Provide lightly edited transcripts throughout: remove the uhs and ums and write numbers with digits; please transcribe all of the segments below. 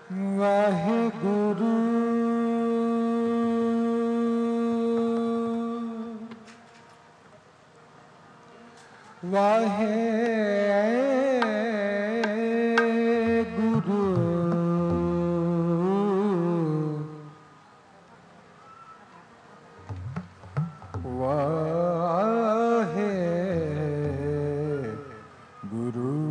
ਵਾਹਿਗੁਰੂ ਵਾਹਿਗੁਰੂ ਵਾਹਿਗੁਰੂ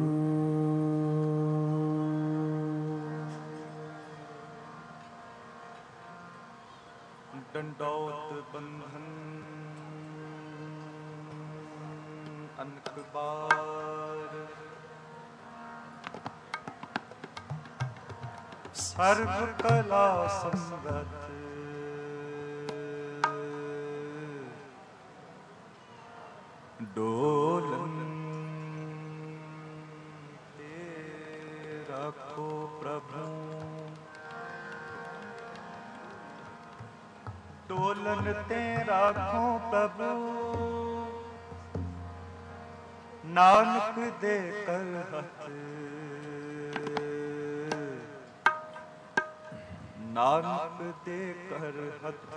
ਡੰਡੌਤ ਬੰਧਨ ਅਨਕ ਬਾਰ ਸਰਬ ਕਲਾ ਸੰਗਤ ਡੋਲਨ ਤੇ ਰੱਖੋ ਪ੍ਰਭੂ ਡੋਲਨ ਤੇ ਰਾਖੋ ਪ੍ਰਭੂ ਨਾਨਕ ਦੇ ਕਰ ਹੱਥ ਨਾਨਕ ਦੇ ਕਰ ਹੱਥ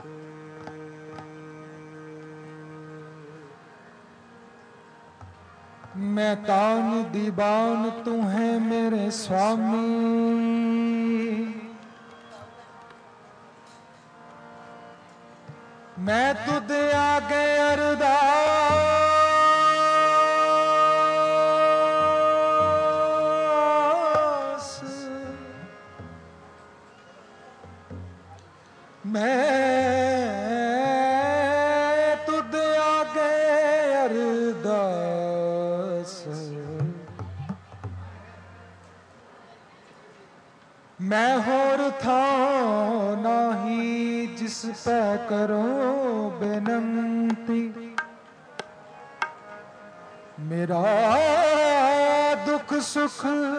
ਮੈਂ ਤਾਨ ਦੀਵਾਨ ਤੂੰ ਹੈ ਮੇਰੇ स्वामी मैं तुद आगे अरदास मैं तुद आगे अरदास मैं होर था नाही जिस पै करो बेनंती मेरा दुख सुख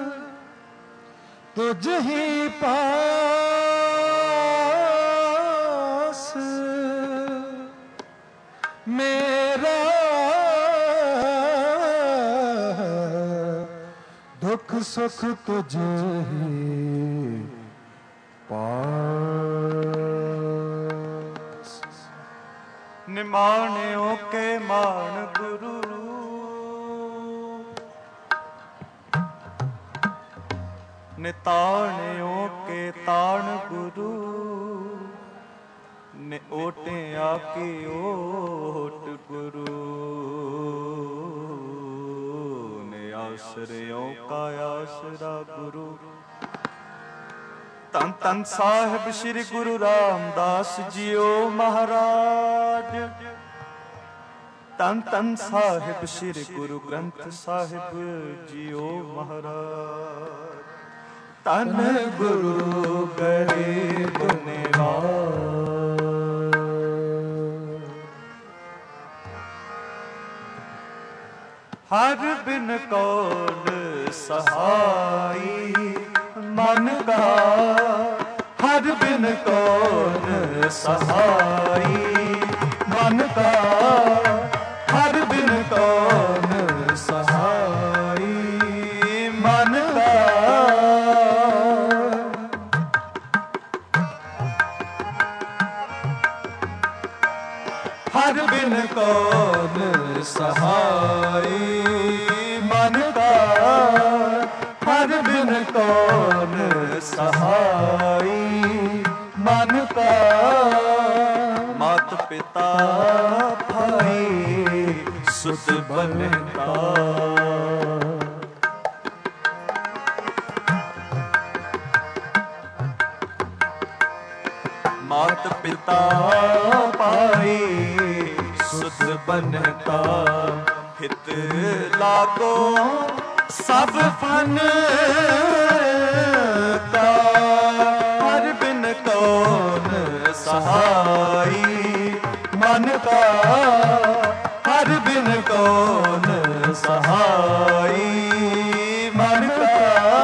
तुझ ही पास मेरा दुख सुख तुझ ही पास ਨਿਮਾਣਿਓ ਕੇ ਮਾਣ ਗੁਰੂ ਨਿਤਾਣਿਓ ਕੇ ਤਾਣ ਗੁਰੂ ਨੇ ਓਟਿਆ ਕੀ ਓਟ ਗੁਰੂ ਨੇ ਆਸਰਿਓ ਕਾ ਆਸਰਾ ਗੁਰੂ ਧੰਨ ਧੰਨ ਸਾਹਿਬ ਸ੍ਰੀ ਗੁਰੂ ਰਾਮਦਾਸ ਜੀਓ ਮਹਾਰਾਜ ਧੰਨ ਧੰਨ ਸਾਹਿਬ ਸ੍ਰੀ ਗੁਰੂ ਗ੍ਰੰਥ ਸਾਹਿਬ ਜੀਓ ਮਹਾਰਾਜ ਧੰਨ ਗੁਰੂ ਗਰੀਬ ਨਿਵਾਜ ਹਰ ਬਿਨ ਕੌਣ ਸਹਾਈ ਮਨ ਕਾ ਹਰ ਬਿਨ ਕੌਣ ਸਹਾਈ ਮਨ ਕਾ ਹਰ ਬਿਨ ਕੌਣ ਸਹਾਈ ਮਨ ਕਾ ਹਰ ਬਿਨ ਕੌਣ ਸਹਾਈ ਮਨ ਕਾ ਹਰ ਬਿਨ ਕੌਣ ਸਹਾਈ ਮਨ ਕਾ ਮਾਤ ਪਿਤਾ ਭਾਈ ਸੁਤ ਬਨਤਾ ਮਾਤ ਪਿਤਾ ਭਾਈ ਸੁਤ ਬਨਤਾ ਹਿਤ ਲਾਗੋ ਸਭ ਫਨ ਕਾ ਹਰ ਬਿਨ ਕੌਣ ਸਹਾਈ ਮਨ ਕਾ ਹਰ ਬਿਨ ਕੌਣ ਸਹਾਈ ਮਨ ਕਾ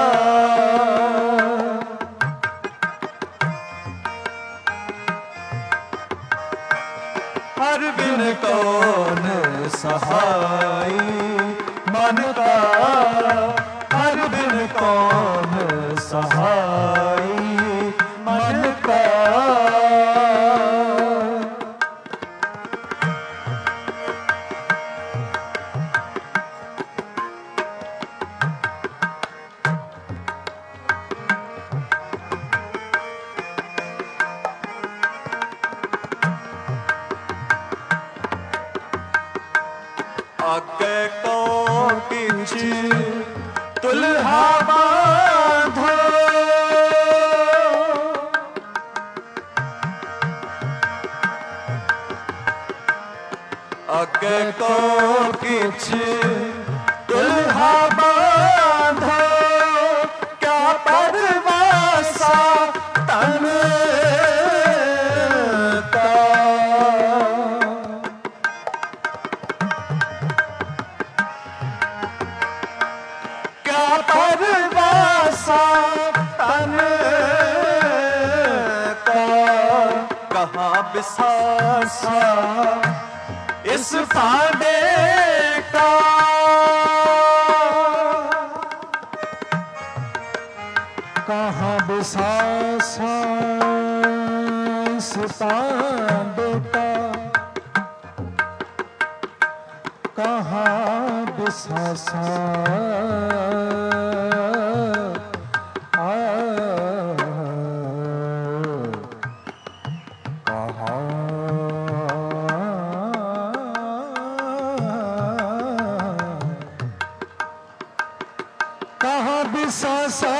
ਹਰ ਬਿਨ ਕੌਣ ਸਹਾਈ ਮਨ ਕਾ ਹਰ ਬਿਨ ਕੌਣ ਸਹਾਈ को किछ दुल्हा बांधो, क्या परवासा तन का। क्या परवासा तन का, कहाँ बिसासा इस फांदे का। कहाँ बिसासा इस फांदे का, कहाँ बिसासा कहाँ बिसासा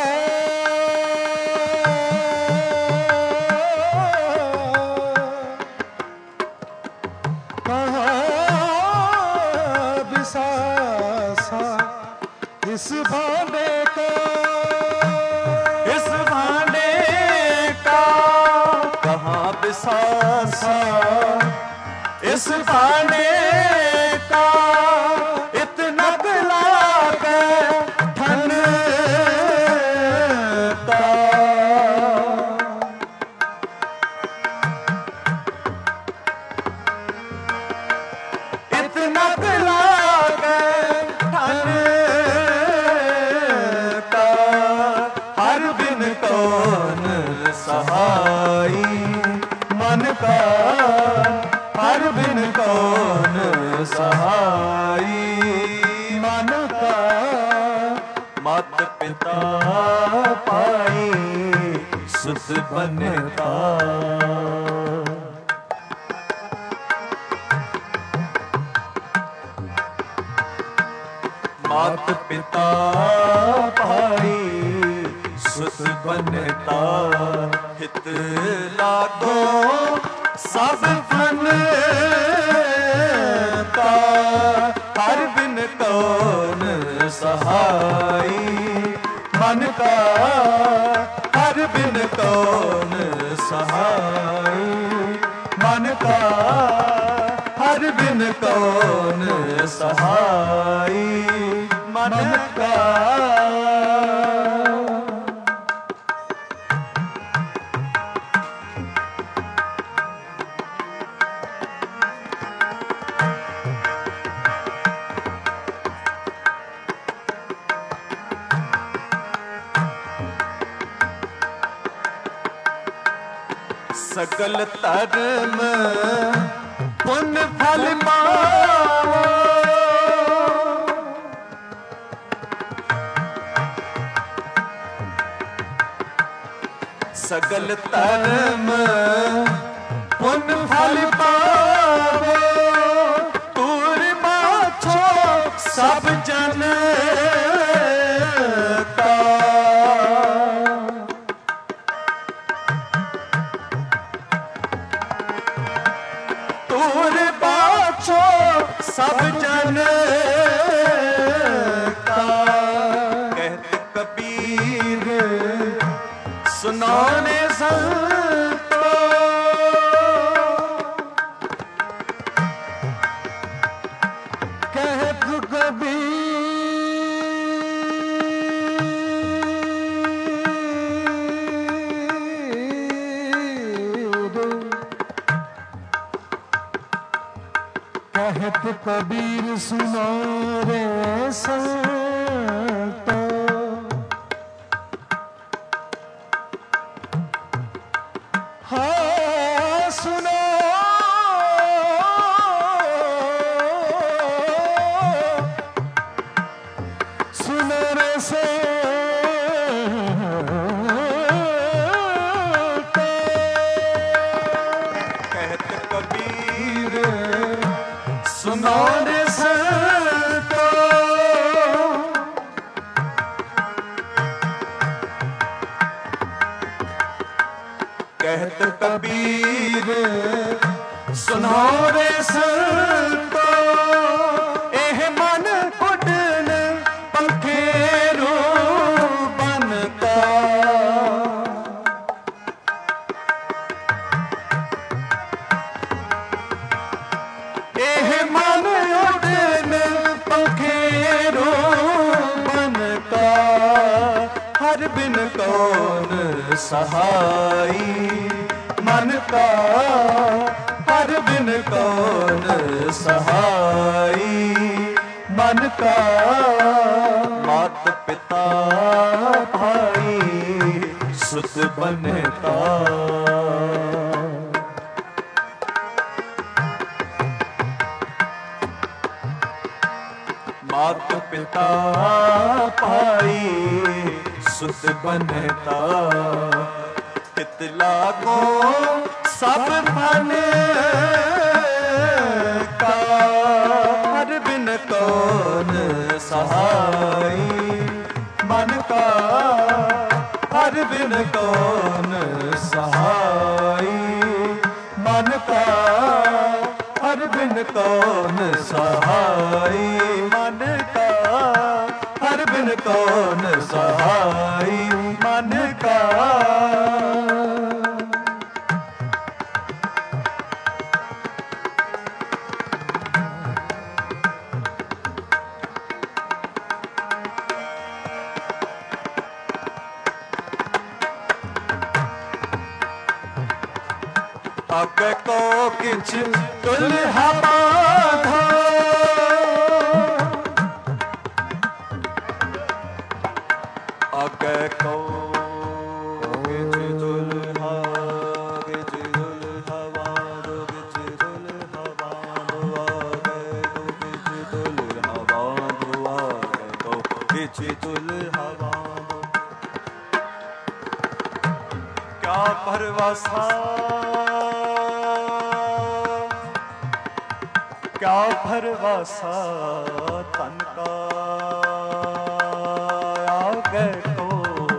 इस भांडे का, इस भांडे का, कहाँ बिसासा इस भांडे का। इतना दिला के ठन का, इतना दिला के ठन का। हर बिन कौन सहाई मन का, हर बिन कौन सहाई मन का। मात पिता पाई सुत बनता, मात पिता पाई सुत बनता। हित लागो सब फन का, हर बिन कौन सहाई मन का। हर बिन कौन सहाई मन का, हर बिन कौन सहाई मन का। सकल धर्म पुण्य फल पाओ, सकल धर्म पुण्य फल पाओ। तूर माछो सब जन का, तूर बाछो सब जन का। कहते कबीर सुनाने संतो, कहत कहत कबीर सुनो रे संतो। हाँ सुनो सुनो रे संतो। कहत कबीर सुनो रे संतो। कहत कबीर सुनो रे संतो। कौन सहाई, मन का हर बिन कौन सहाई, मन का। मात पिता भाई सुत बनता, मात पिता भाई सुत बनता, हित लागो सब फन का, हर बिन कौन सहाई, मन का हर बिन कौन सहाई, मन का हर बिन कौन सहाई, मन का हर बिन कौन सहाई, मन का। आगे को किछ दुल्हा बाधा, आगे को किछ दुल्हा, किछ दुल्हा बाधो, किछ दुल्हा बाधो, आगे को किछ दुल्हा बाधो, आगे को किछ दुल्हा बाधो। क्या परवासा, क्या भरवासा तन का, आगे को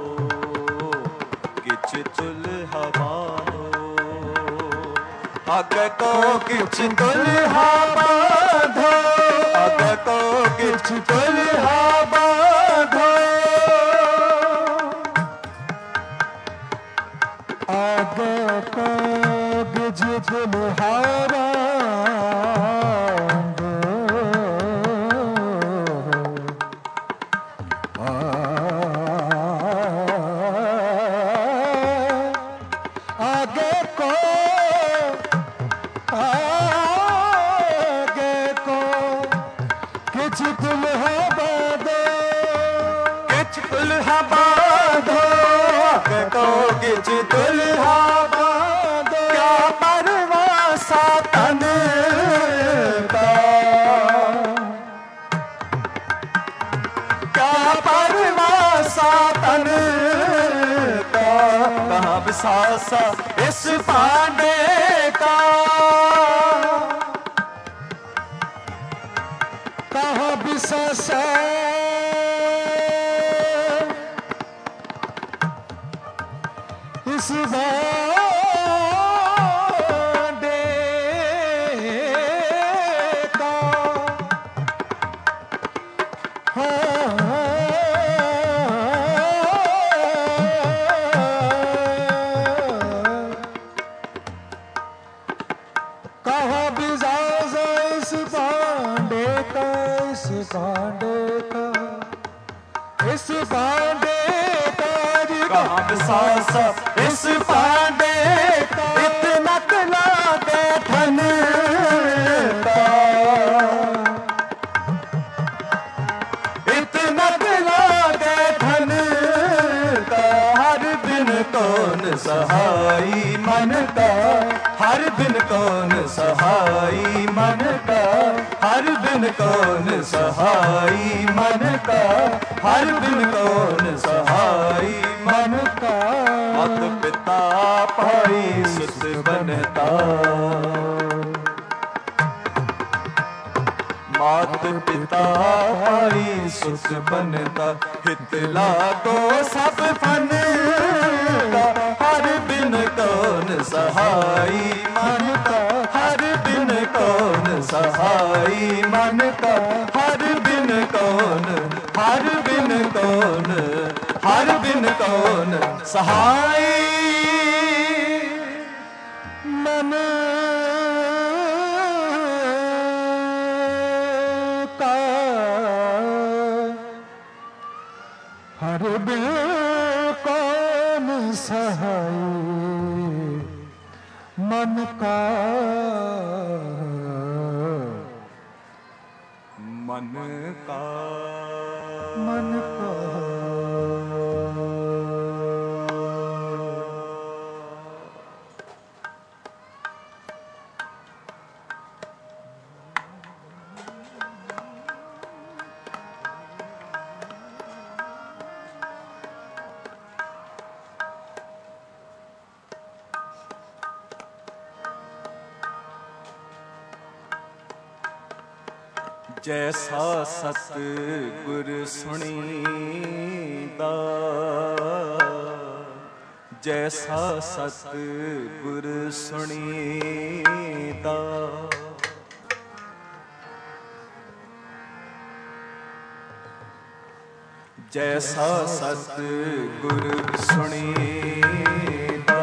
किछ दुल्हा बाधो, आगे को किछ दुल्हा बाधो, आगे को किछ दुल्हा बाधो, आगे को गिज दुल्हारा किछ दुल्हा बाधो, क्या परवासा तन का, क्या परवासा तन का, कहाँ विसासा इस पांडे का, कहाँ विसासा इस बांडे का, कहाँ बिसासा इस बांडे का, इस बांडे का, इस बांडे का, कहाँ विसासा इस पांडे का, इतना कला दे धन का, इतना कला दे धन का, हर बिन कौन सहाई, मन का हर बिन कौन सहाई, मन का हर बिन कौन सहाई, मन का हर बिन कौन सहाई, मन का। मात पिता भाई सुत बनता, मात पिता भाई सुत बनता, हित लागो सब फन का, हर बिन कौन सहाई, मन का हर बिन कौन सहाई, मन का हर बिन कौन, हर बिन कौन, हर बिन कौन सहाई, मन का हर बिन कौन सहाय मन का मन का मन का जैसा सतगुर सुनीदा, जैसा सतगुर सुनीदा, जैसा सतगुर सुनीदा,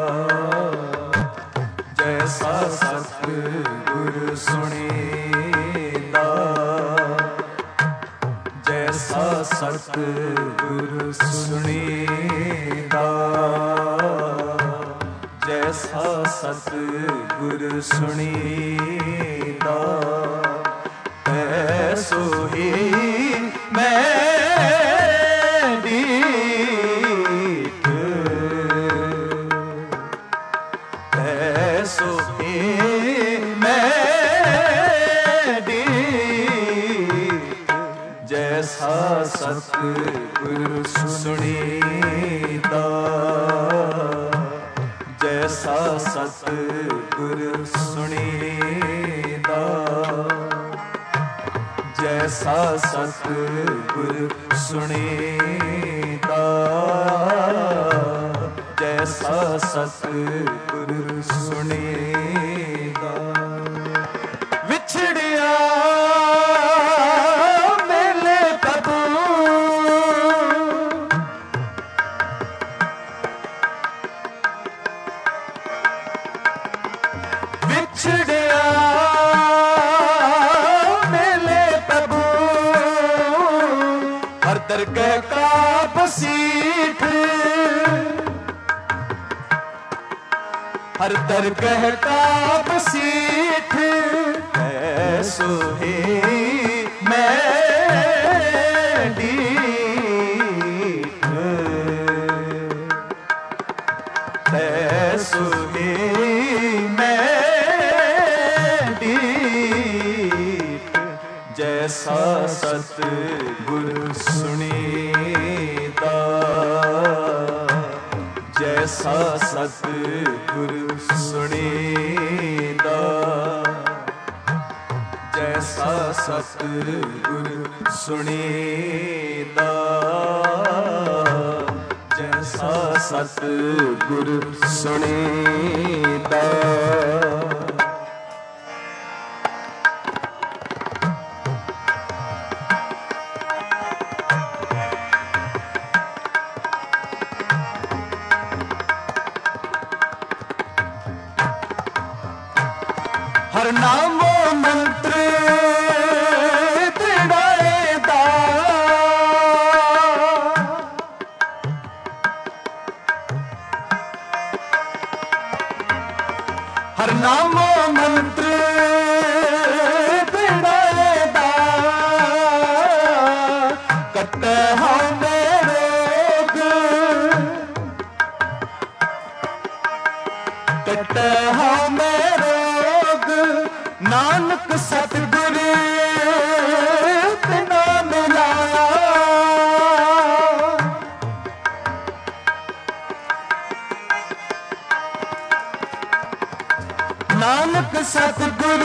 जैसा सतगुर सुनीदा, जैसा सतगुर सुनीदा, जैसा सतगुर सुनीदा, ऐसो ही मैं दीठ, ऐसो ही मैं जैसा सतगुर सुनीदा, जैसा सतगुर सुनीदा, जैसा सतगुर सुनीदा, जैसा सतगुर सुनीदा, विछड़िया विछड़िया मिले प्रभु, हर दरगह का बसीठ, हर दरगह का बसीठ, ऐसो ही मैं दीठ, ऐसो ही जैसा सतगुर सुनीदा, जैसा सतगुर सुनीदा, जैसा सतगुर सुनीदा, जैसा सतगुर सुनीदा, हर नामो मंत्र दृढ़ता, हर नामो मंत्र दृढ़ता, कटे हमें रोग, कटे हमें नानक सतगुर बिना मिलाया, नानक सतगुर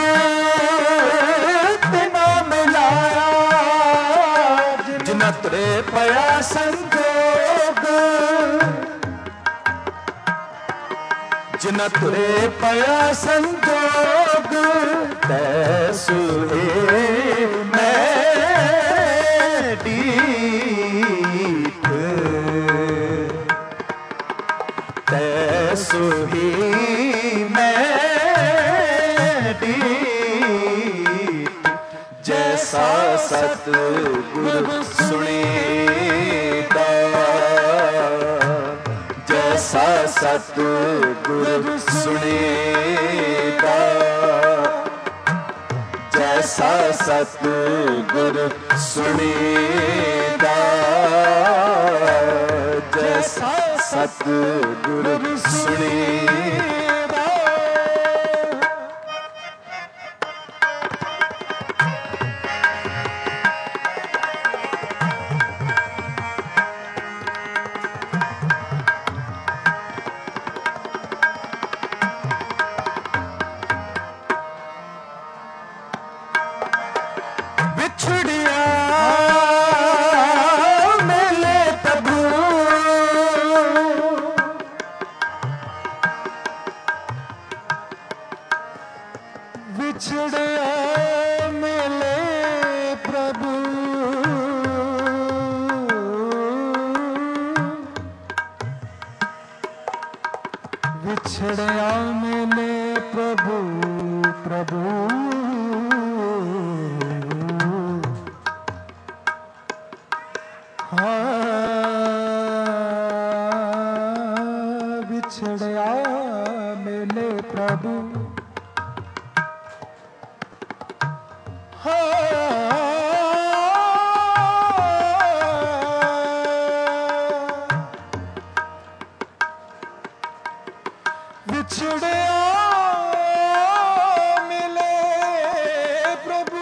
बिना मिलाया, जिन्ना तुरे पया संजोग, जिन्ना तुरे पया संजोग, तैसो ही मैं दीठ, तैसो ही मैं दीठ, जैसा सतगुर सुनीदा, जैसा सतगुर सुनीता, जैसा सतगुर सुनीता, जैसा सतगुर सुनीता। विछड़िया मिले प्रभु, विछड़िया मिले प्रभु प्रभु, हाँ विछड़िया मिले प्रभु, विछड़िया मिले प्रभु,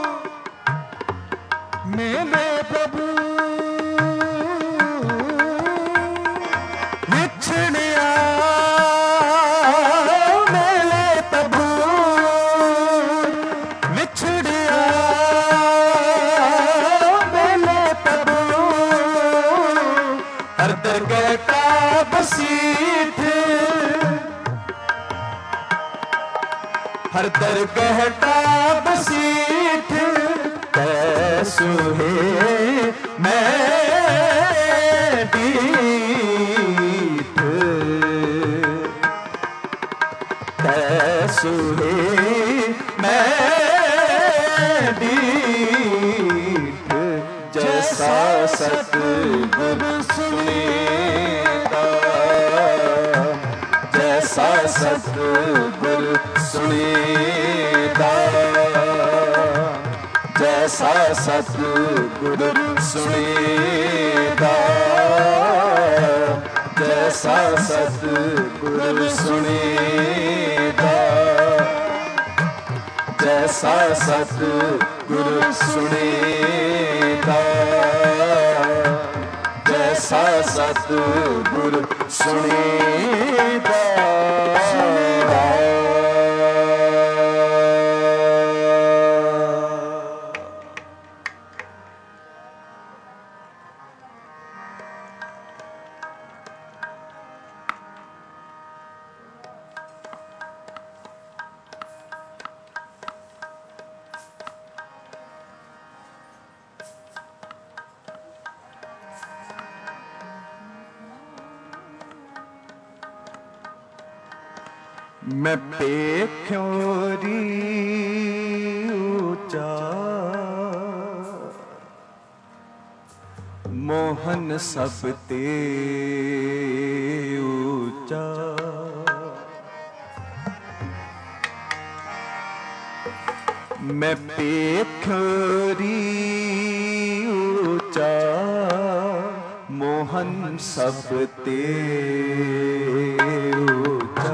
मिले प्रभु, विछड़िया मिले प्रभु, विछड़िया मिले प्रभु, हर दरगाह का बसीठ, हर दरगाह का बसीठ, कैसु है मैं दीठ, कैसु है मैं दीठ, जैसा सतगुर सुनीता, जैसा सतगुर सुनीता, जैसा सतगुर सुनीता, जैसा सतगुर सुनीता, जैसा सतगुर सुनीता, जैसा सतगुर सुनीता। मैं पेख्योरी ऊंचा, मोहन सब ते ऊंचा, मैं पेख्योरी ऊंचा, मोहन सब ते ऊंचा,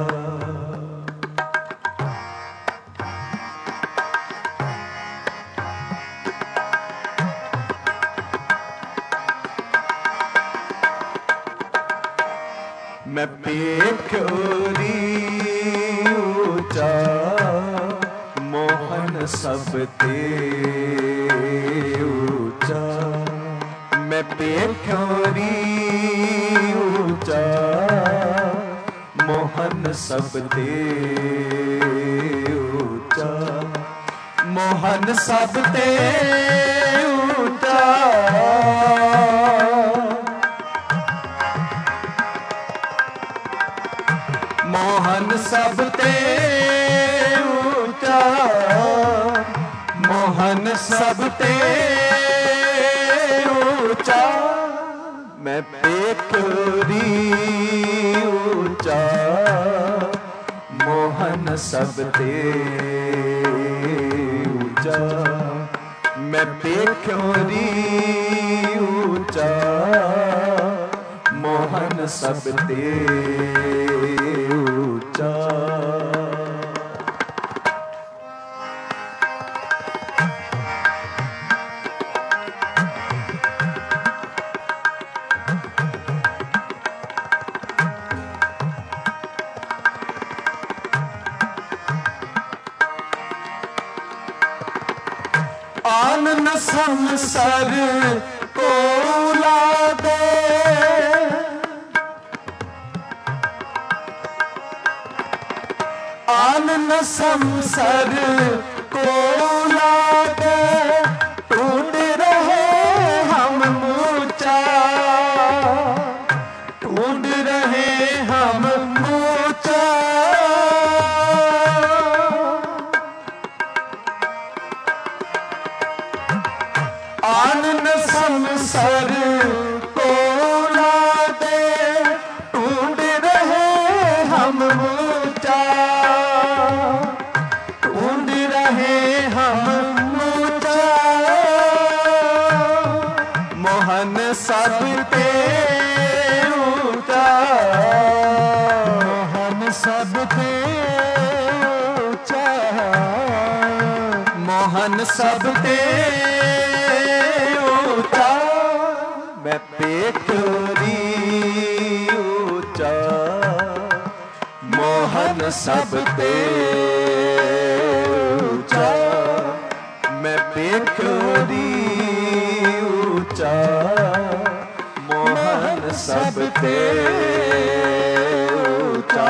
मैं पेख्योरी ऊंचा, मोहन सब ते ऊंचा, मैं पेख्योरी ऊंचा, मोहन सब ते ऊंचा, मोहन सब ते ऊंचा, मोहन सब ते ऊंचा, मोहन सब ते ऊंचा, मैं पेख्योरी सब ते ऊंचा, मैं पेख्योरी ऊंचा, मोहन सब ते ऊंचा। आनन संसर को लादे, आनन संसर को लादे, टूट रहे हम मूचा, ढूंढ रहे हम मूचा। आनन संसर को लादे, ढूंढ रहे हम मूचा, ढूंढ रहे हम मूचा। मोहन सब ते ऊंचा, मोहन सब ते ऊंचा, मोहन सब ते ऊंचा, मैं पेख्योरी ऊंचा, मोहन सब ते ऊंचा, मैं पेख्योरी ऊंचा, मोहन सब ते ऊंचा।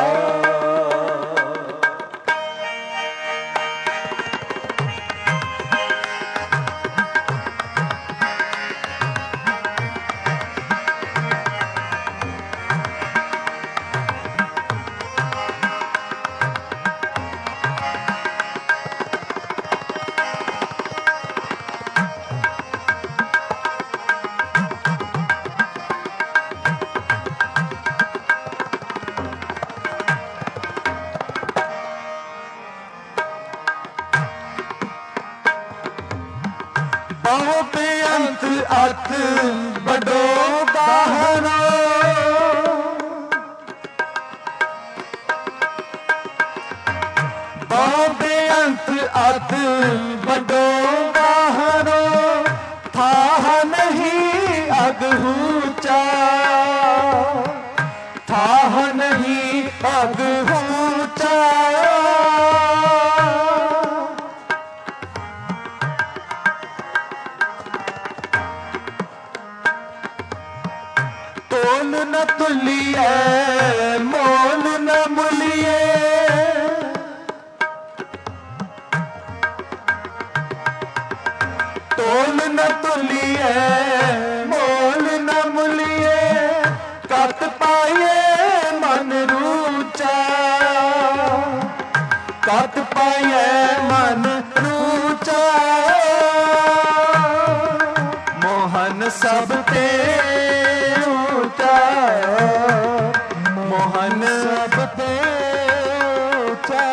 बहु बेअंत अत बड़ो गाहरो, बहु बेअंत अत बड़ो गाहरो, था नहीं अगहूचा, था नहीं अगहूचा। तोल न तुलिए मोल न मुलिए, तोल न तुलिए मोल न मुलिए, कत पाए मन रूचा, कत पाए मन रूचा। मोहन सब ते ऊंचा, मोहन सब ते ऊंचा,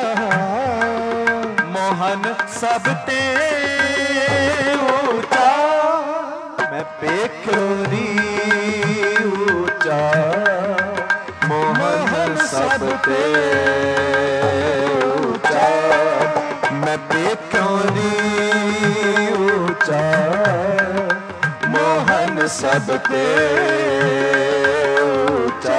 मोहन सब ते ऊंचा, मैं पेख्योरी ऊंचा, मोहन सब ते ऊंचा, मैं पेख्योरी ऊंचा, मोहन सब ते ऊंचा।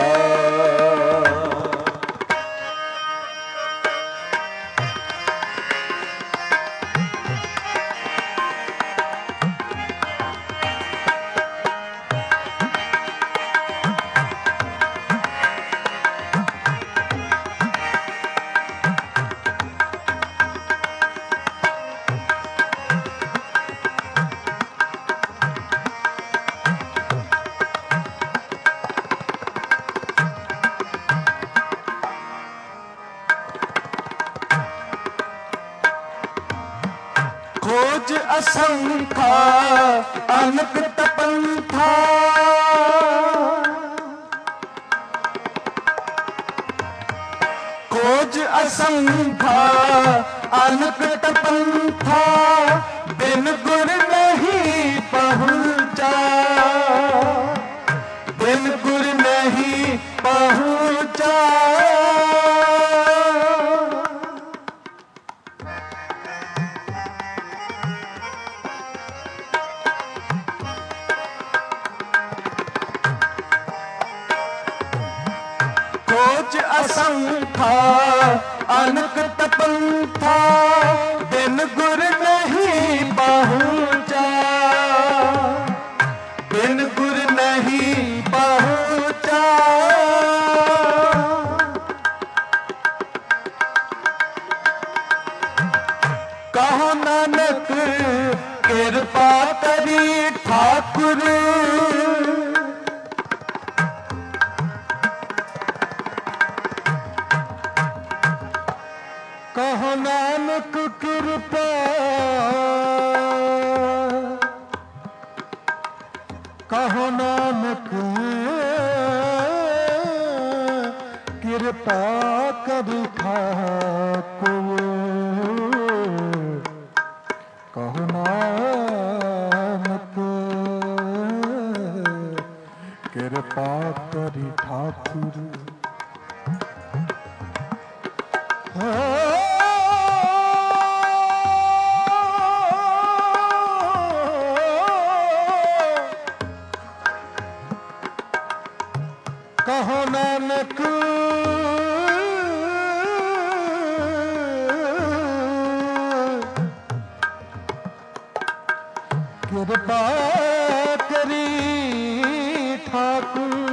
खोज असंख्या अनंत पंथा, खोज असंख्या अनकट पंथा, बिन गुर नहीं पहुँचा, बिन गुर नहीं पहुँचा। खोज असंख्या अनकट पंथा, बिन गुर नहीं पहुँचा, बिन गुर नहीं पहुँचा। कहो नानक कृपा करी ठाकुर, कहो नानक कृपा, कहो नानक कृपा करि ठाकुर, कहो नानक कृपा करि ठाकुर। कहो नानक कृपा करी ठाकुर,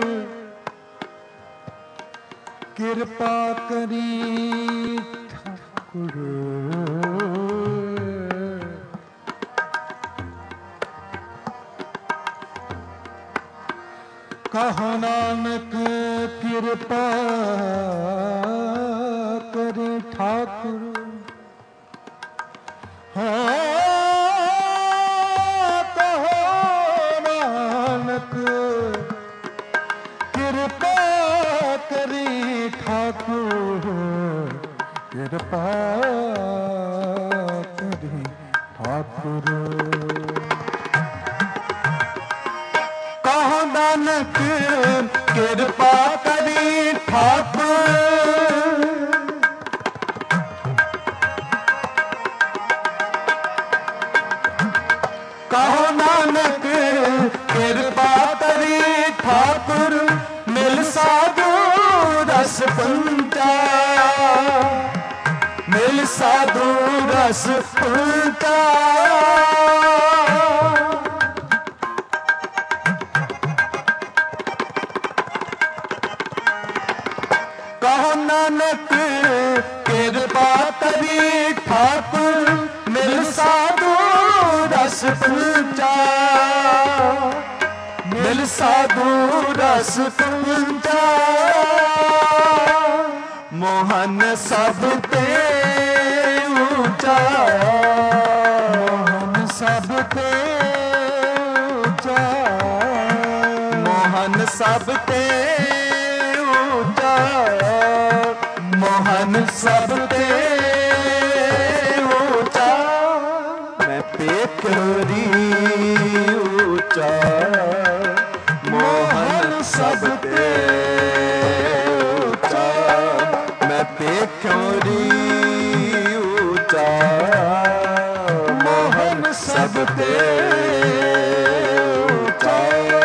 कृपा करी ठाकुर। कहो नानक कृपा करे ठाकुर, कहो नानक कृपा करे ठाकुर, कृपा करे ठाकुर। कहो नानक कृपा करी ठाकुर, कहो नानक कृपा करी ठाकुर, मिल साधु रस पंचा, मिल साधु रस पंचा। कहो नानक कृपा करी ठाकुर, मिल साधु रस पंचा, मिल साधु रस पंचा। मोहन सब ते ऊंचा, मोहन सब ते ऊंचा, मोहन सब ते ऊंचा, मोहन सब ते ऊंचा। मैं पेखरी ऊंचा, मोहन सब ते ऊंचा। मैं पेखरी ऊंचा, मोहन सब ते ऊंचा।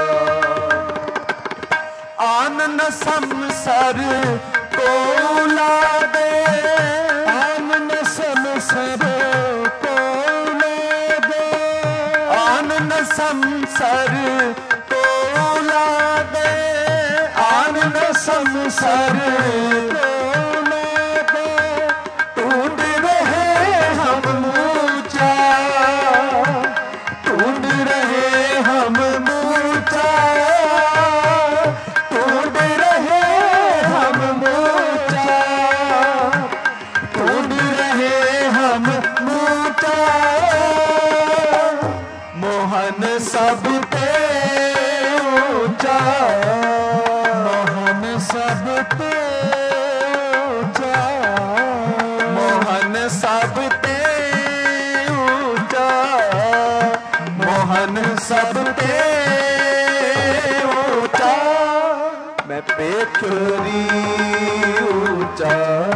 आनन संसर को लादे, आनन संसर को लादे, आनन संसर को लादे, आनन संसर को लादे। ढूंढ रहे हम मूचा, ढूंढ रहे हम मूचा, ढूंढ रहे हम मूचा, ढूंढ रहे हम मूचा। मोहन सब ते ऊंचा, मोहन सब ते मोहन सब ते ऊंचा, मैं पेखरी ऊंचा,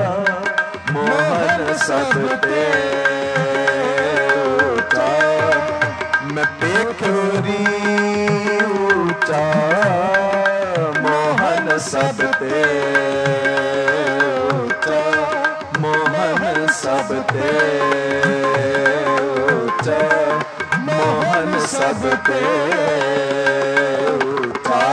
मोहन सब ते ऊंचा, मैं पेखरी ऊंचा, मोहन सब ते ऊंचा, मोहन सब ते ऊंचा, मोहन सब ते ऊंचा।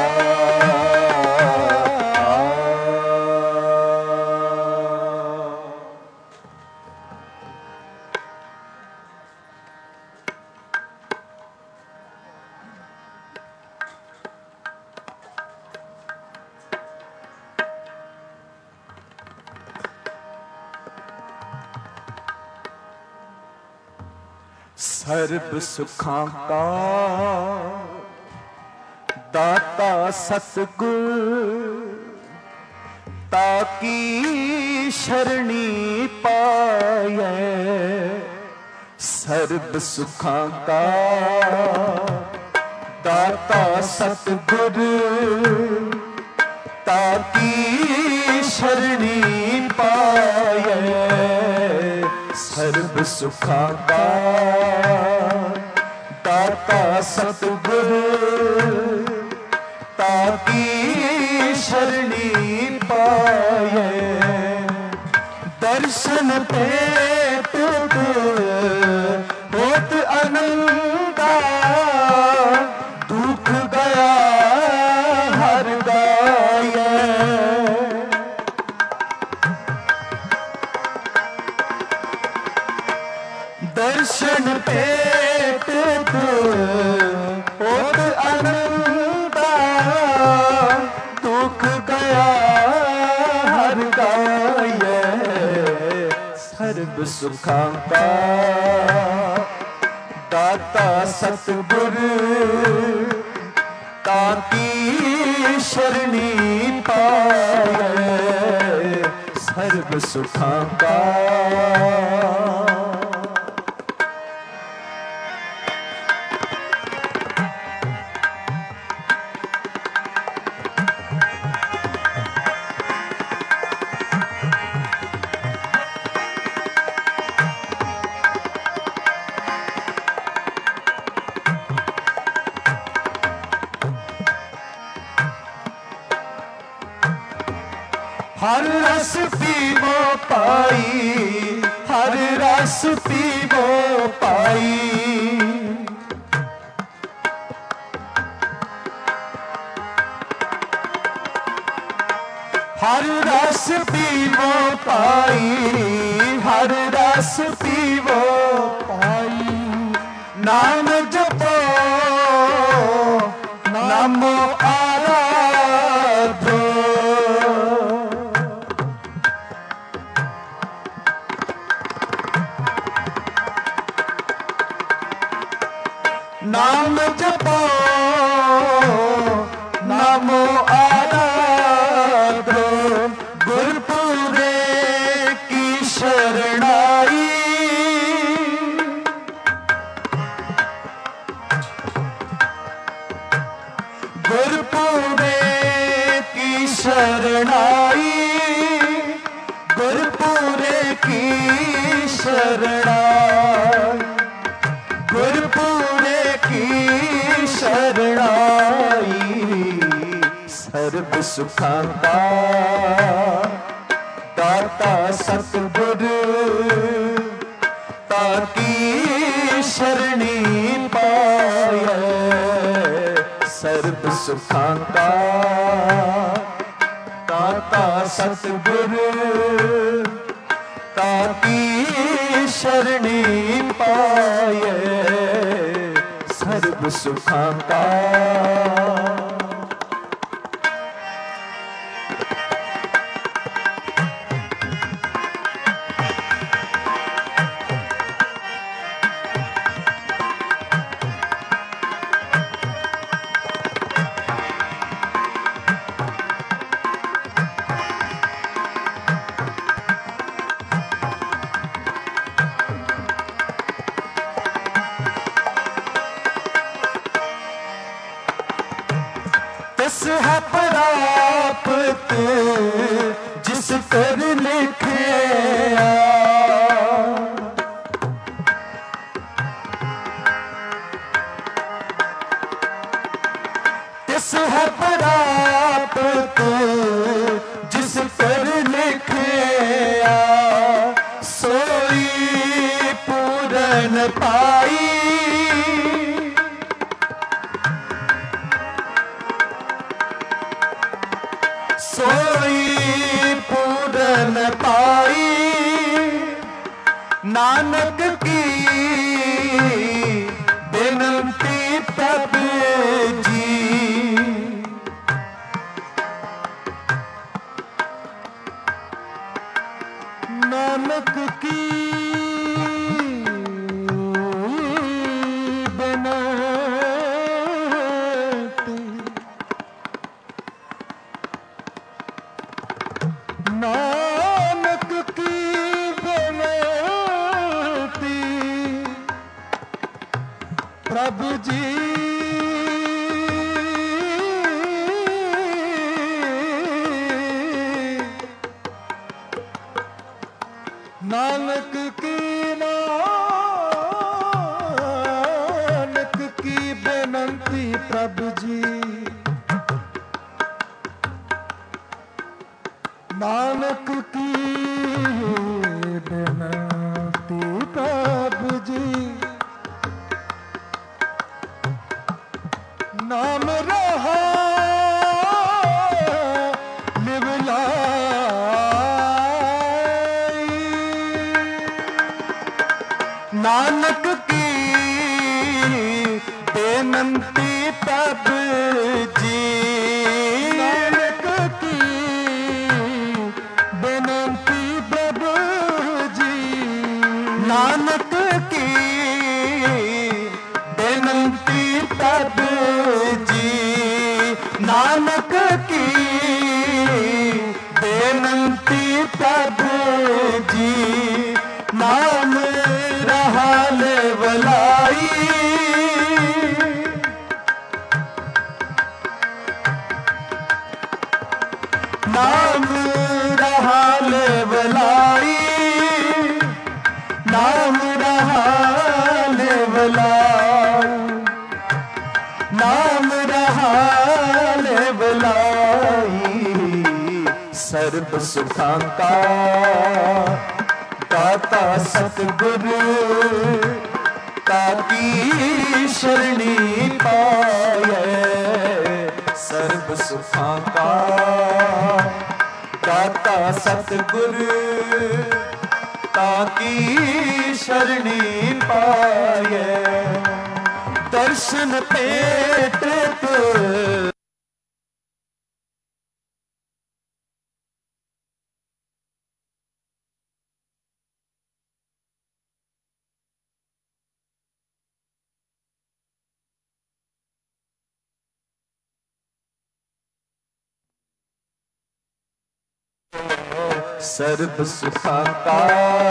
सर्ब सुखां का दाता सतगुर, ताकी शरणी पाए। सर्ब सुखां का दाता सतगुर, ताकी शरणी पाए। सर्ब सुखां का दाता सतगुर, ताकी शरणी पाए। दर्शन पेट होत आनंदा, दुख गया हर गाये। दर्शन पेट होत आनंदा, दुख गया हर गाये। सर्ब सुखां का दाता सतगुर, ताकी शरणी पाए। सर्ब सुखां का हर रस पीवो पाई, हर रस पीवो पाई। हर रस पीवो पाई, हर रस पीवो पाई। नाम जपो नामो आराधो, नाम जपो नामो आराधो। गुरपुरे की शरणाई, गुरपुरे की शरणाई, गुरपुरे की शरणाई, गुरपुरे की शरणाई। सर्ब सुखां का दाता सतगुर, ताकी शरणी पाए। सर्ब सुखां का दाता सतगुर, ताकी शरणी पाए। सर्ब सुखां का सोई पूरन पाई, नानक की बेनती प्रभु जी। नानक की बेनती, नानक की बेनती प्रभु जी। नानक की बेनती प्रभु जी। नानक की बेनती प्रभु जी। नाम रहा नानक की बेनती प्रभु जी। नानक की बेनती प्रभु जी। नानक की बेनती प्रभु जी। नानक की बेनती प्रभु जी। नाम रहा लेवलाई, नाम रहा लेवलाई, नाम रहा लेवलाई, नाम रहा लेवलाई। सर्व सुखां का दाता सतगुरु, ताकी शरणी पाए। सर्व सुखां का दाता सतगुरु, ताकी शरणी पाए। दर्शन पेट को सर्व सुखां का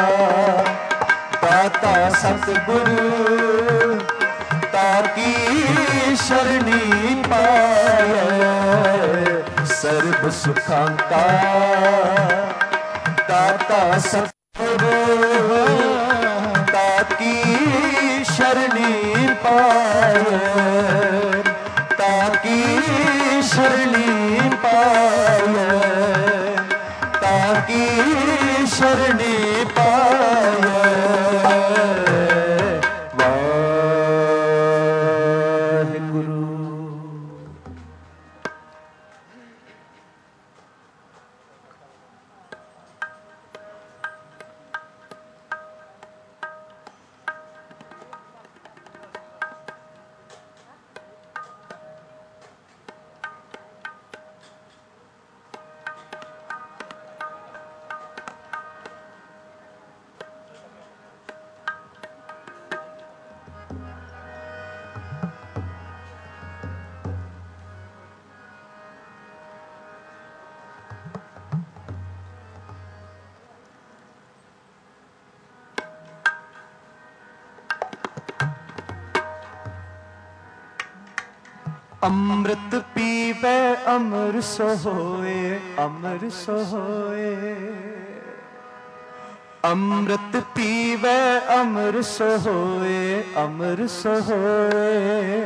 दाता सतगुरु, ताकी शरणी पाए। सर्व सुखां का दाता सतगुरु, ताकी शरणी पाए। ताकी शरणी पाए, ताकी शरणी पाए। वाहिगुरु। अमृत पीवे अमर सोए, अमर सोए। अमृत पीवे अमर सोए, अमर सोए।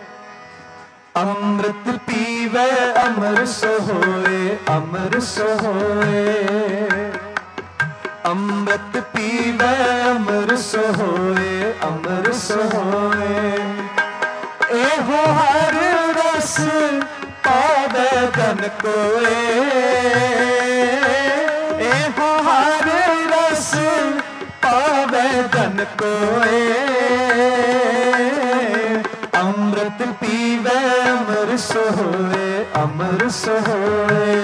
अमृत पीवे अमर सोए, अमर सोए। अमृत पीवे अमर सोए, अमर सोए। एहो हर रस पावे धन धन कोए एहो हर रस पावे धन कोए अमृत पीवे अमर सोए अमर सोए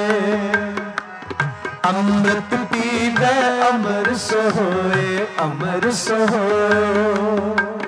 अमृत पीवे अमर सोए अमर सोए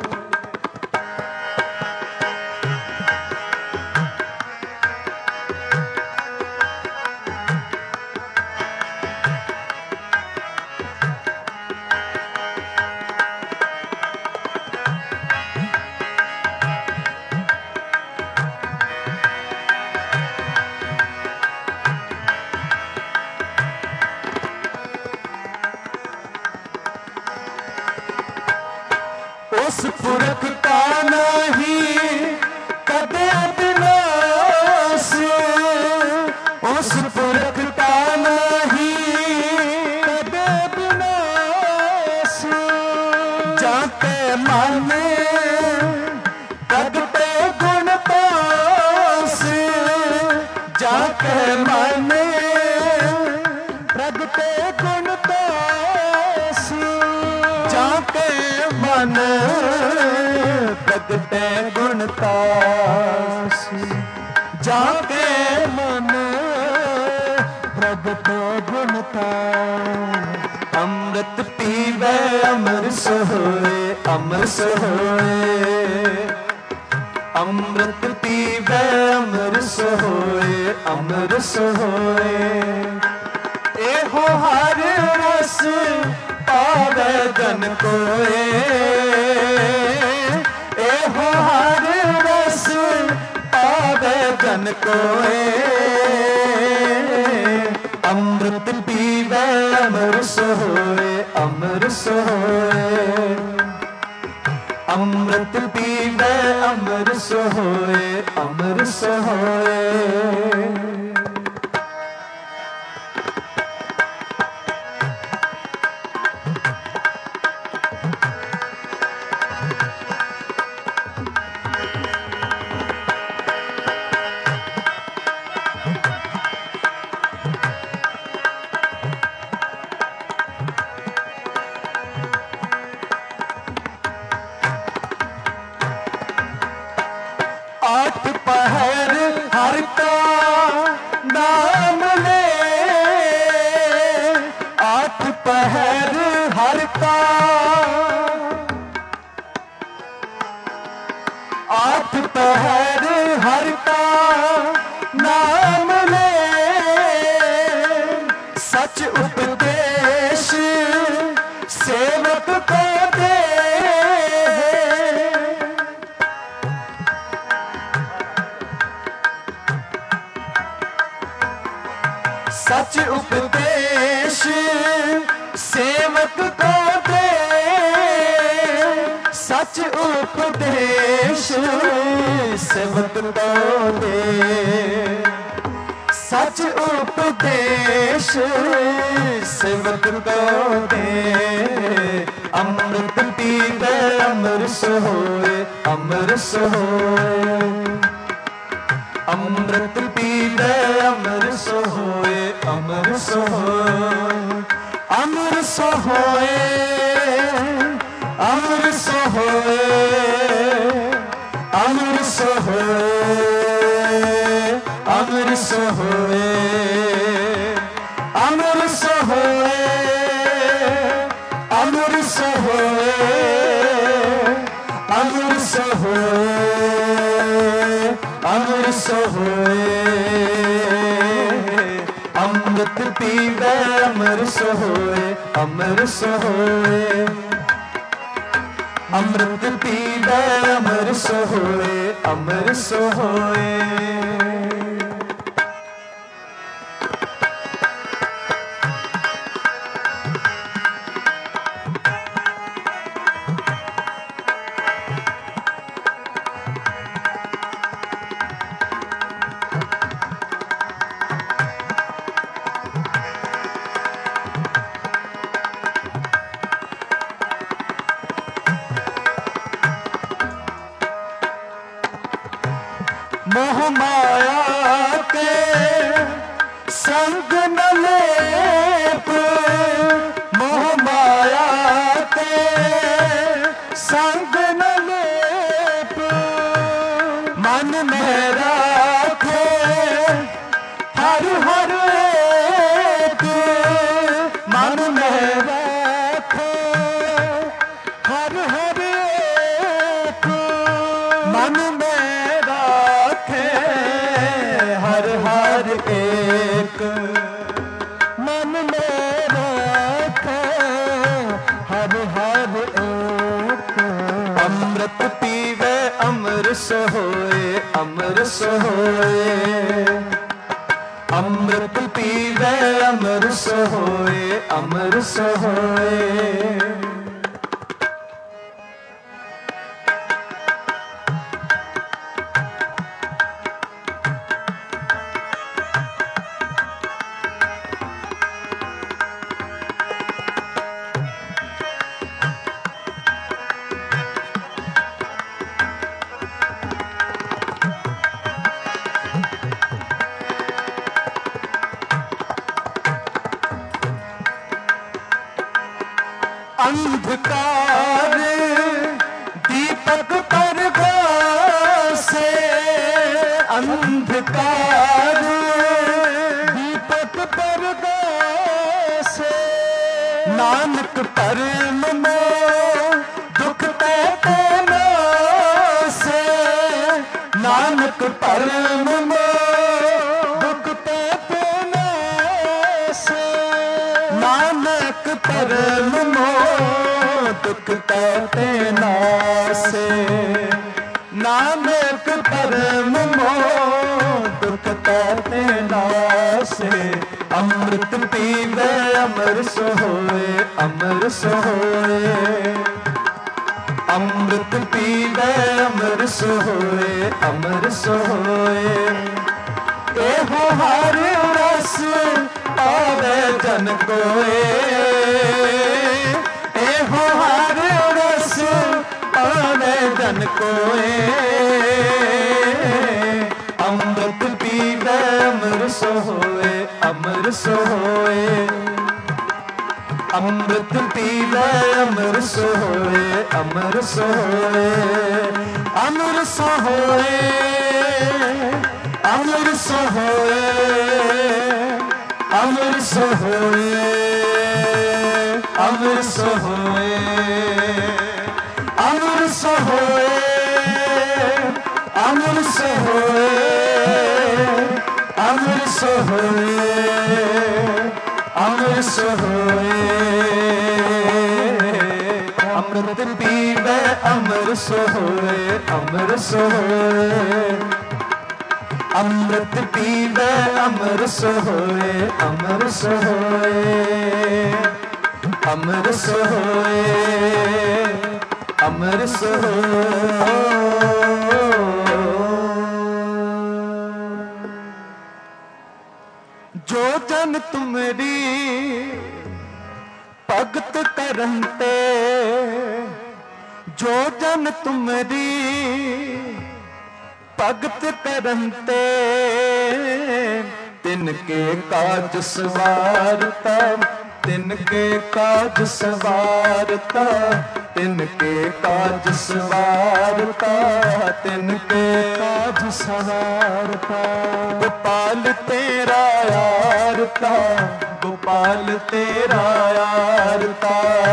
उस पुरख का नहीं कदे विनाश उस पुरख का नहीं कदे विनाश जाते मन प्रगटे गुण पास जाके मन प्रगटे गुण पास जाके मन प्रगटे गुणतास जाके मन प्रगटे गुणतास अमृत पीवे अमर सोए अमर सोए अमृत पीवे अमर सोए अमर सोए एहो हर रस पावे धन कोए एहो हर रस पावे धन कोए अमृत पीवे अमर सोए अमर सोए अमृत पीवे अमर सोए अमर सोए आठ पहर हर का नाम ले आठ पहर हर का आठ पहर हर का नाम ले सच उपदेश सेवक को दे सच उपदेश सेवक को दे सच उपदेश सेवक को दे सच उपदेश सेवक को दे अमृत पीवे अमर सोए अमर सोए अमृत पीवे अमर सोए अमर सोए अमर सोए अमर सोए अमर सोए अमर सोए अमर सोए अमर सोए अमर सोए अमर सोए अमृत पीवे अमर सोए अमर सोए अमृत पीवे अमर सोए अमर सोए मोह सोहोए अमर सोहोए अमृत पीवे अमर सोहोए अमर सोहोए अंधकार दीपक परगासे अंधकार दीपक परगासे नानक परम में दुख तैते नासे नानक परम में दुख तैते नासे नानक परम दुख तैते नासे नानक परम मोह दुख तैते नासे अमृत पीवे अमर सोहोए अमर सोहोए अमृत पीवे अमर सोहोए अमर सोहोए एहो हर रस पावे जन कोए एहो हर रस पावे जन कोए अमृत पीवे अमर सोहोए अमर सोहोए अमृत पीवे अमर सोहोए अमर सोहोए अमर सोहोए अमर सोहोए अमर सोहोए अमर सोहोए अमर सोहोए अमर सोहोए अमर सोहोए अमर सोहोए अमृत पीवे अमर सोहोए अमर सोहोए अमृत पीवे अमर सोहोए अमर सोहोए अमर सोहोए अमर सोहोए जो जन तुमरी भगत करंते जो जन तुमरी भगत करंते तिनके काज सवारता तिनके काज सवारता तिनके काज सवारता तिनके काज सवारता गोपाल तेरा यारता गोपाल तेरा यारता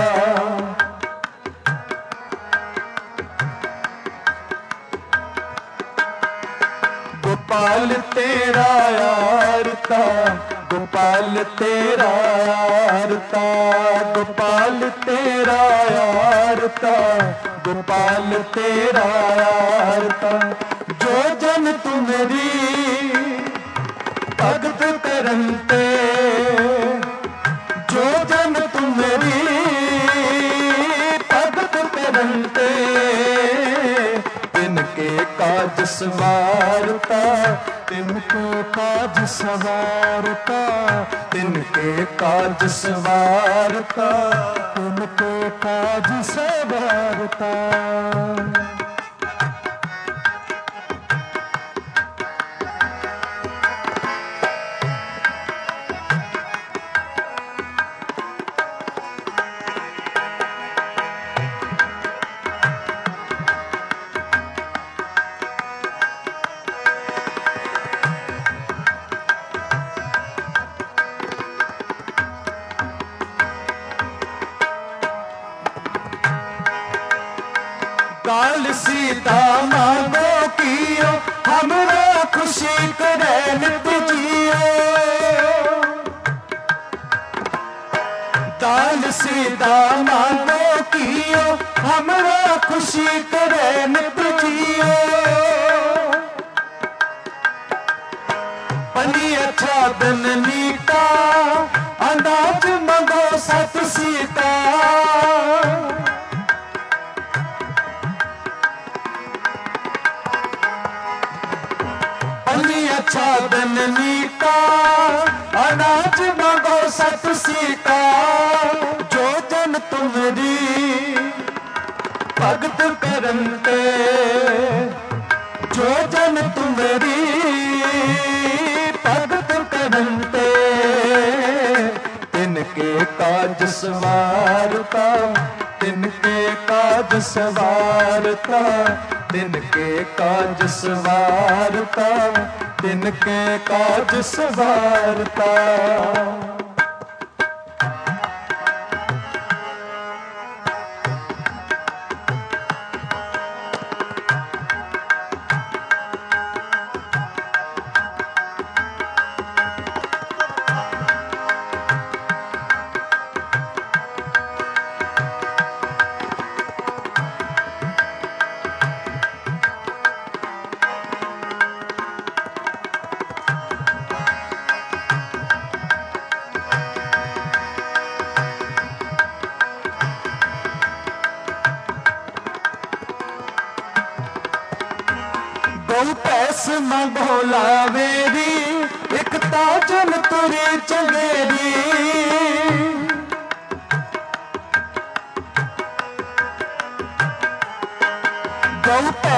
गोपाल तेरा यारता गोपाल तेरा यारता गोपाल तेरा यारता गोपाल तेरा यारता जो जन तुमरी भगत करंते जो जन तुमरी भगत करंते तिनके काज सवारता तिनके काज सवारता तिनके काज सवारता तिनके काज सवारता काल सीता मांगो कियो हमरा खुशी करे नित जियो दान सीधा मांगो कियो हमरा खुशी करे नित जियो पनी अच्छा दिन नीका अंदाज मंगो सत सीता पनी अच्छा दिन नीका अनाज मंगो सत सीता जो जन तुम्हारी भगत करते जो जन तुम्हारी भगत करते तिनके काज सवारता तिनके काज सवारता तिनके काज सवारता तिनके काज सवारता पैस न भोला वेरी एक ताजन तुरी चंगेरी गौ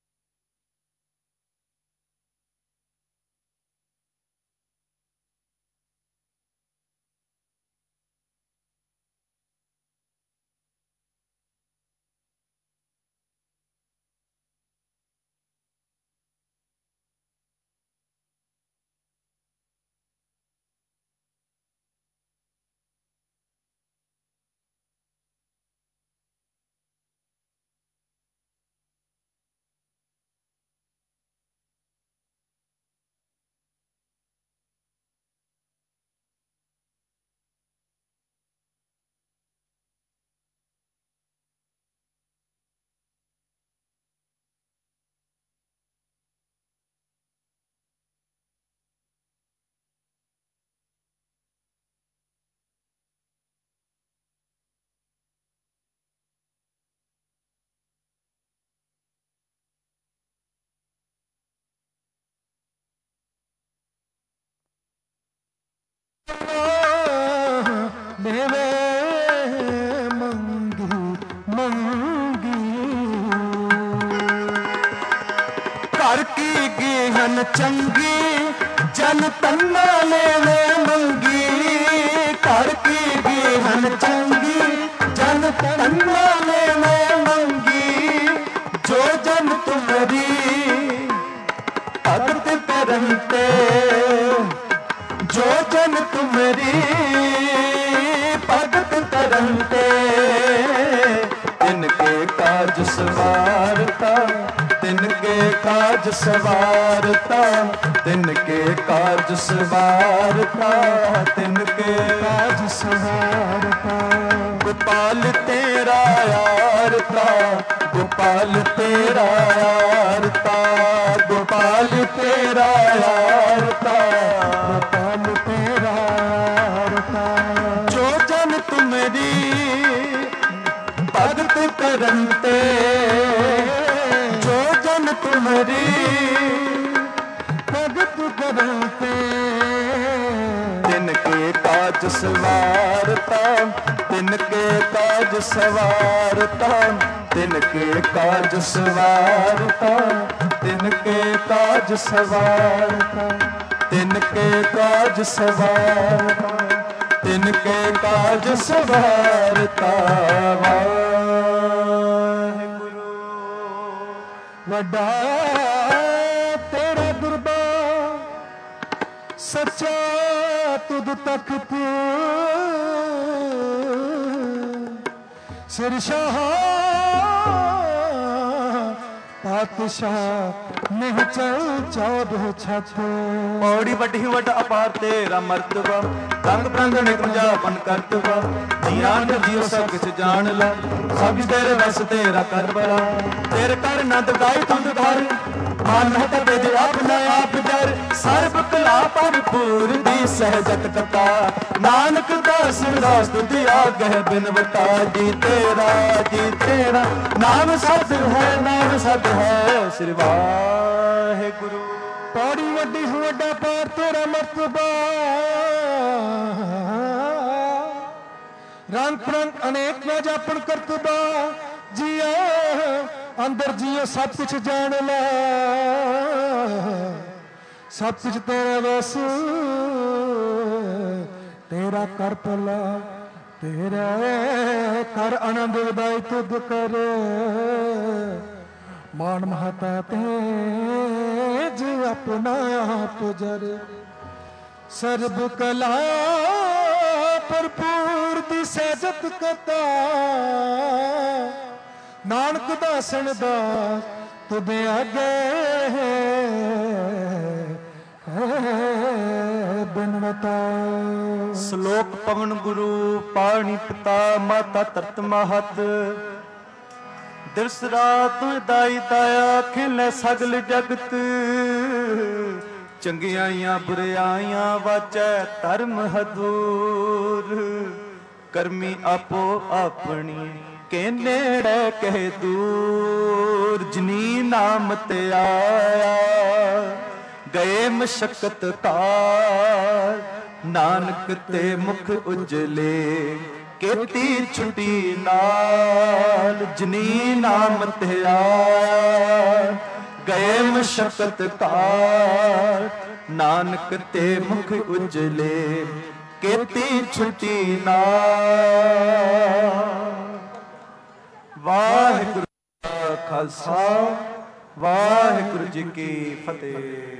देवे मंगी मंगी कर की गेहन चंगी जन तन्ना लेवे मंगी कर की गेहन चंगी जन तन्ना लेवे मंगी जो जन तुम्हारी भगत करते जो जन तुम्हारी भगत करते तिनके काज सवारता तिनके काज सवारता तिनके काज सवारता तिनके काज सवारता गोपाल तेरा यारता गोपाल तेरा यारता गोपाल तेरा यारता गोपाल तेरा यारता जो जन तुम्हारी भगत करते जो जन तुम्हारी भगत करते तिनके काज सवारता तिनके काज सवारता तिनके काज सवारता तिनके काज सवारता तिनके काज सवारता तिनके काज सवारता वाहिगुरु वड्डा तेरा दरबार सच्चा तुद तख्त सिर शाह ਪਾਤਸ਼ਾਹ ਨਿਹਚਲ ਚੌਦਹ ਛੱਤ। ਪੌੜੀ ਵੱਡੀ ਵੱਡ ਅਪਾਰ ਤੇਰਾ ਮਰਤਬਾ, ਰੰਗ ਬਰੰਗ ਨਿਕ ਪੰਜਾਬਨ ਕਰਤਬਾ। ਜੀਆਂ ਜੀਓ ਸਭ ਕੁਛ ਜਾਣ ਲਾ, ਸਭ ਤੇਰੇ ਵਸ ਤੇਰਾ ਕਰ ਬਲਾ। ਤੇਰੇ ਕਰ ਨੰਦ ਗਾਈ ਤੁੰਦ ਧਰ, ਮਨ ਹੈ ਤੇ ਦੇ ਆਪਣਾ ਆਪ ਡਰ। ਸਰਬ ਕਲਾ ਭਰਪੂਰ ਦੀ ਸਹਿਜਤ ਕਥਾ, ਨਾਨਕ ਦਾਸ ਦਾਸ ਤੁਧਿ ਆਗਹਿ ਬਿਨ ਵਟਾ। ਜੀ ਤੇਰਾ ਨਾਮ ਸਤ ਹੈ, ਨਾਮ ਸਤ ਹੈ, ਸ੍ਰੀ ਵਾਹਿਗੁਰੂ। ਪੌੜੀ ਵੱਡੀ ਵੱਡਾ ਪਾਰ ਤੇਰਾ ਮਰਤਬਾ, ਰੰਗ ਪ੍ਰੰਗ ਅਨੇਕ ਨਾ ਜਾਪਣ ਕਰਤਬਾ। ਜੀਓ ਅੰਦਰ ਜੀਓ ਸਭ ਕੁਛ ਜਾਣ ਲਾ, ਸਭ ਕੁਛ ਤੇਰਾ ਵਸ ਤੇਰਾ ਕਰ ਭਲਾ। ਤੇਰਾ ਕਰ ਆਨੰਦ ਉਦਾਈ ਤੁਧ ਕਰ, ਮਾਨ ਮਹਤਾ ਤੇਜ ਆਪਣਾ ਆਪ ਜਰ। ਸਰਬ ਕਲਾ ਭਰਪੂਰ ਦੀ ਸਹਿਜਤ ਕਥਾ, ਨਾਨਕ ਦਾਸਨ ਦਾ ਤੁਧ ਆਗੇ ਬਿਨਵਤਾ। ਸ਼ਲੋਕ ਪਵਨ ਗੁਰੂ ਪਾਣੀ ਪਿਤਾ, ਮਾਤਾ ਧਰਤ ਮਾਹਤ। ਦਿਵਸ ਰਾਤ ਦਾਈ ਦਾਇਆ, ਖੇਲੇ ਸਗਲ ਜਗਤ। ਚੰਗਿਆਈਆਂ ਬੁਰਿਆਈਆਂ ਵਾਚੈ ਧਰਮ ਹਦੂਰ। ਕਰਮੀ ਆਪੋ ਆਪਣੀ ਕੇ ਨੇੜੇ ਕਹਿ ਦੂਰ। ਜਿਨੀ ਨਾਮ ਤੇ ਆਇਆ ਗਏ ਮਸ਼ਕਤ ਕਾਰ, ਨਾਨਕ ਤੇ ਮੁਖ ਉਜਲੇ ਕੀਤੀ ਛੁਟੀ ਨਾਲ। ਜਿਨੀ ਨਾਮ ਤੇ ਆਇਆ ਗਏ ਮਸ਼ਕਤ ਕਾਰ, ਨਾਨਕ ਤੇ ਮੁਖ ਉਜਲੇ ਕੀਤੀ ਛੁਟੀ ਨਾਲ। ਵਾਹਿਗੁਰੂ ਜੀ ਕਾ ਖਾਲਸਾ, ਵਾਹਿਗੁਰੂ ਜੀ ਕੀ ਫਤਿਹ।